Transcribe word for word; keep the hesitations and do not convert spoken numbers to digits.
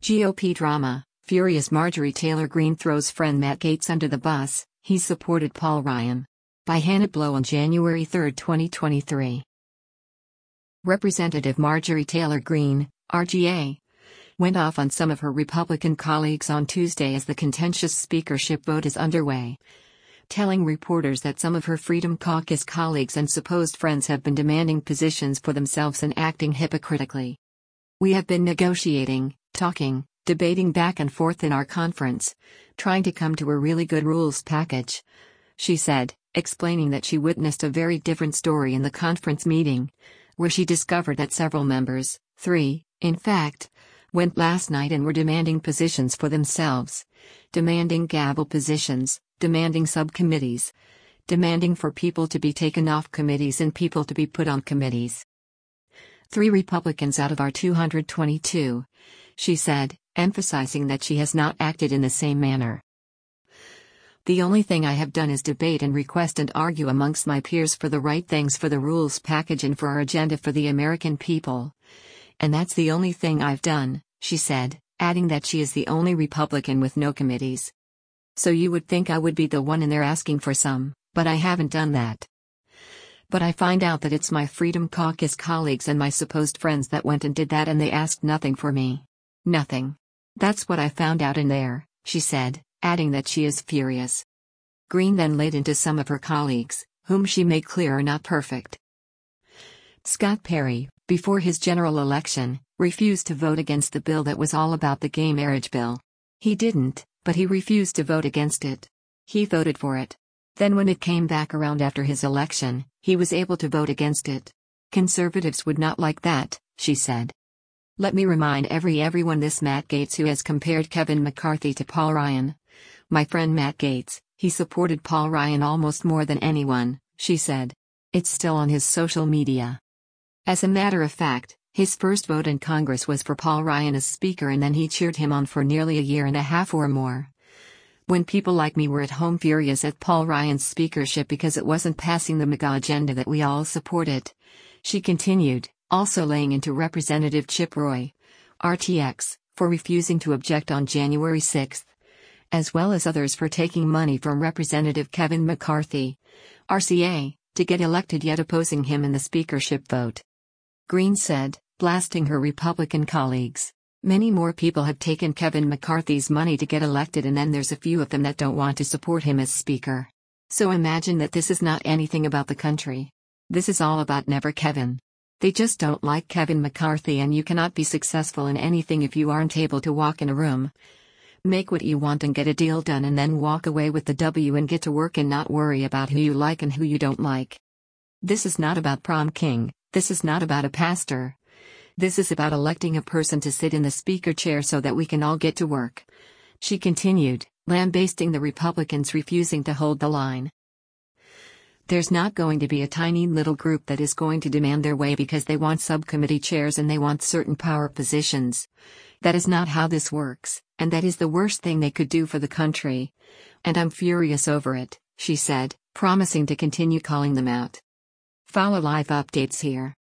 G O P drama, furious Marjorie Taylor Greene throws friend Matt Gaetz under the bus, he supported Paul Ryan. By Hannah Blow on January third, twenty twenty-three. Representative Marjorie Taylor Greene, R G A, went off on some of her Republican colleagues on Tuesday as the contentious speakership vote is underway, telling reporters that some of her Freedom Caucus colleagues and supposed friends have been demanding positions for themselves and acting hypocritically. "We have been negotiating, talking, debating back and forth in our conference, trying to come to a really good rules package," she said, explaining that she witnessed a very different story in the conference meeting, where she discovered that several members, three, in fact, went last night and were demanding positions for themselves, demanding gavel positions, demanding subcommittees, demanding for people to be taken off committees and people to be put on committees. Three Republicans out of our two hundred twenty-two, she said, emphasizing that she has not acted in the same manner. "The only thing I have done is debate and request and argue amongst my peers for the right things for the rules package and for our agenda for the American people. And that's the only thing I've done," she said, adding that she is the only Republican with no committees. "So you would think I would be the one in there asking for some, but I haven't done that. But I find out that it's my Freedom Caucus colleagues and my supposed friends that went and did that, and they asked nothing for me. Nothing. That's what I found out in there," she said, adding that she is furious. Greene then laid into some of her colleagues, whom she made clear are not perfect. Scott Perry, before his general election, refused to vote against the bill that was all about the gay marriage bill. He didn't, but he refused to vote against it. He voted for it. Then when it came back around after his election, he was able to vote against it. "Conservatives would not like that," she said. "Let me remind every everyone this Matt Gaetz who has compared Kevin McCarthy to Paul Ryan. My friend Matt Gaetz, he supported Paul Ryan almost more than anyone," she said. It's still on his social media. As a matter of fact, his first vote in Congress was for Paul Ryan as Speaker, and then he cheered him on for nearly a year and a half or more. "When people like me were at home furious at Paul Ryan's speakership because it wasn't passing the MAGA agenda that we all supported," she continued, also laying into Representative Chip Roy, R T X, for refusing to object on January sixth, as well as others for taking money from Representative Kevin McCarthy, R C A, to get elected, yet opposing him in the speakership vote. Greene said, blasting her Republican colleagues, "Many more people have taken Kevin McCarthy's money to get elected, and then there's a few of them that don't want to support him as Speaker. So imagine that this is not anything about the country. This is all about Never Kevin. They just don't like Kevin McCarthy, and you cannot be successful in anything if you aren't able to walk in a room, make what you want and get a deal done, and then walk away with the W and get to work and not worry about who you like and who you don't like. This is not about prom king, this is not about a pastor. This is about electing a person to sit in the speaker chair so that we can all get to work," she continued, lambasting the Republicans refusing to hold the line. "There's not going to be a tiny little group that is going to demand their way because they want subcommittee chairs and they want certain power positions. That is not how this works, and that is the worst thing they could do for the country. And I'm furious over it," she said, promising to continue calling them out. Follow live updates here.